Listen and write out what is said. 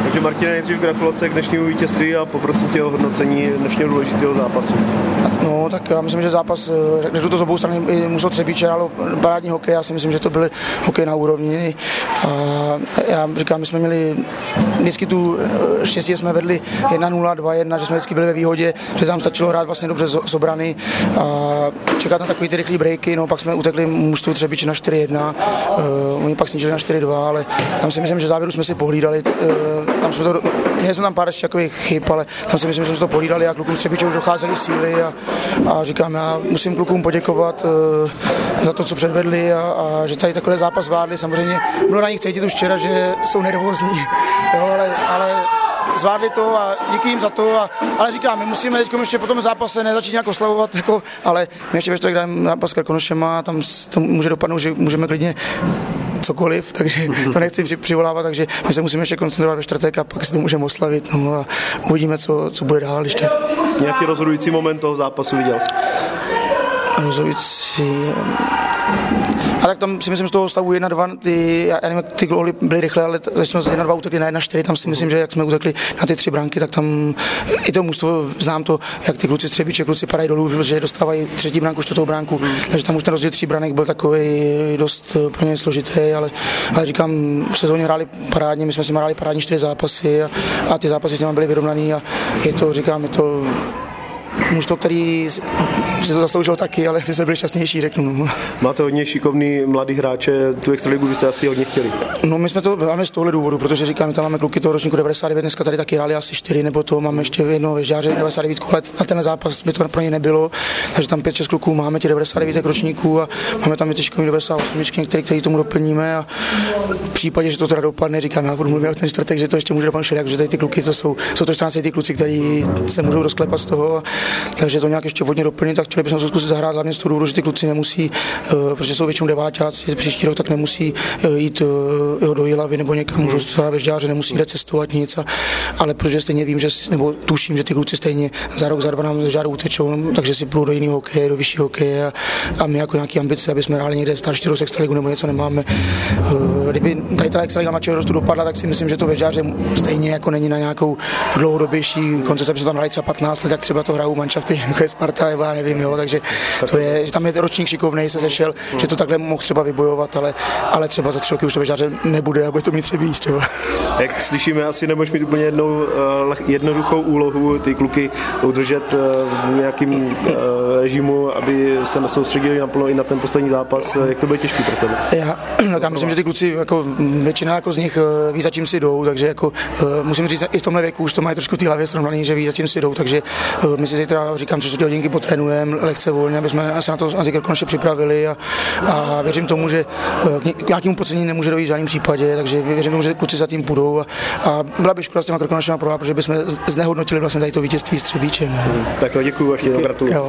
Takže Martine, nejdřív gratulace k dnešnímu vítězství a poprosím tě o hodnocení dnešního důležitého zápasu. No, tak já myslím, že zápas, řeknu to z obou stran, musel Třebíč hrálo parádní hokej, já si myslím, že to byl hokej na úrovni. A já říkám, my jsme měli vždycky tu štěstí, jsme vedli 1-0, 2-1, že jsme vždycky byli ve výhodě, že tam stačilo hrát vlastně dobře z obrany a čekat na takový ty rychlý breaky, no pak jsme utekli mužstvu Třebíč na 4-1, oni pak snížili na 4-2, ale tam si myslím, že závěru jsme si pohlídali, měli jsme tam pár takových chyb, ale tam si myslím, že jsme to pohlídali a klukům z Třebíče už docházely síly a říkám, já musím klukům poděkovat za to, co předvedli a že tady takový zápas zvládli. Samozřejmě bylo na nich cítit už včera, že jsou nervózní, jo, ale zvládli to a díky jim za to, ale říkám, my musíme teď ještě po tom zápase nezačít nějak oslavovat, jako, ale my ještě ve čtvrtek dáme zápas s Krkonošem a tam to může dopadnout, že můžeme klidně cokoliv, takže to nechci přivolávat, takže my se musíme ještě koncentrovat ve čtvrtek a pak si to můžeme oslavit, no a uvidíme, co bude dál ještě. Nějaký rozhodující moment toho zápasu viděl jsi? Rozhodující. A tak tam si myslím, z toho stavu 1-2, já nevím, ty góly byly rychle, ale jsme z 1-2 utekli na 1-4, tam si myslím, že jak jsme utekli na ty 3 branky, tak tam i to mužstvo, znám to, jak ty kluci z Třebíče, kluci padají dolů, že dostávají 3. branku, 4. branku, takže tam už ten rozdíl 3 branek byl takový dost pro ně složitý, ale říkám, v sezóně hráli parádně, my jsme si hráli parádní 4 zápasy a ty zápasy s nimi byly vyrovnaný a je to, říkám, je to mužstvo, který si to zasloužil taky, ale my jsme byli šťastnější, řeknu. No. Máte hodně šikovný mladý hráče, tu extraligu byste asi hodně chtěli. No my jsme to máme z tohle důvodu, protože říkám, tam máme kluky toho ročníku 99, dneska tady taky hráli asi 4, nebo to máme ještě jednoho vežďáře 99 let, na ten zápas by to pro ně nebylo, takže tam 5-6 kluků máme, těch 99 ročníků a máme tam i ty šikovný 98, který tomu doplníme a v případě, že to teda dopadne, říkám, já budu mluvit o ten čtvrtek, že to ještě může dopadnout všelijak, že tady ty kluky to jsou to 14 ty kluci, kteří se můžou rozklepat z toho, takže to nějak ještě hodně doplnit, tak chtěli bychom se zkusit zahrát hlavně z toho důvodu, že ty kluci nemusí, protože jsou většinou deváťáci, příští rok tak nemusí jít do Jilavy nebo někam, můžou se hrát vežďáře, nemusí jít cestovat nic, ale protože stejně vím, že, nebo tuším, že ty kluci stejně za rok, za 2 nám ze žáru utečou, takže si půjdou do jiného hokeje, do vyššího hokeje a my jako nějaké ambice, aby jsme hráli někde starší roz extraligu nebo něco nemáme. Kdyby tady ta extraliga mladšího rostu dopadla, tak si myslím, že to vežďáře stejně jako není na nějakou dlouhodobější koncepci, že tam hrají třeba 15 let, tak třeba to hrajou manšafty, jako je Sparta, nebo já nevím, jo, takže to je, že tam je ročník šikovnej, se sešel, že to takhle mohl třeba vybojovat, ale třeba za 3 roky už to vežďáře nebude a bude to mít Třebíč třeba. Jak slyšíme, asi nemůžeš mít úplně jednoduchou úlohu ty kluky udržet v nějakým režimu, aby se soustředili naplno i na ten poslední zápas. Jak to bude těžký pro tebe? Já myslím, že ty kluci, jako většina jako z nich ví, za čím si jdou, takže jako musím říct, i v tomhle věku už to mají trošku v té hlavě srovnaný, že ví, za čím si jdou, takže my si zítra, říkám, 3 hodinky potrénujeme, lehce volně, aby jsme se na ty Krkonoše připravili a věřím tomu, že k nějakému podcenění nemůže dojít v žádném případě, takže věřím tomu, že kluci za tím půjdou a byla by škoda s těma Krkonošema prohrát, protože bychom znehodnotili vlastně tady to vítězství s Třebíčem. Tak děkuju, až gratuluju.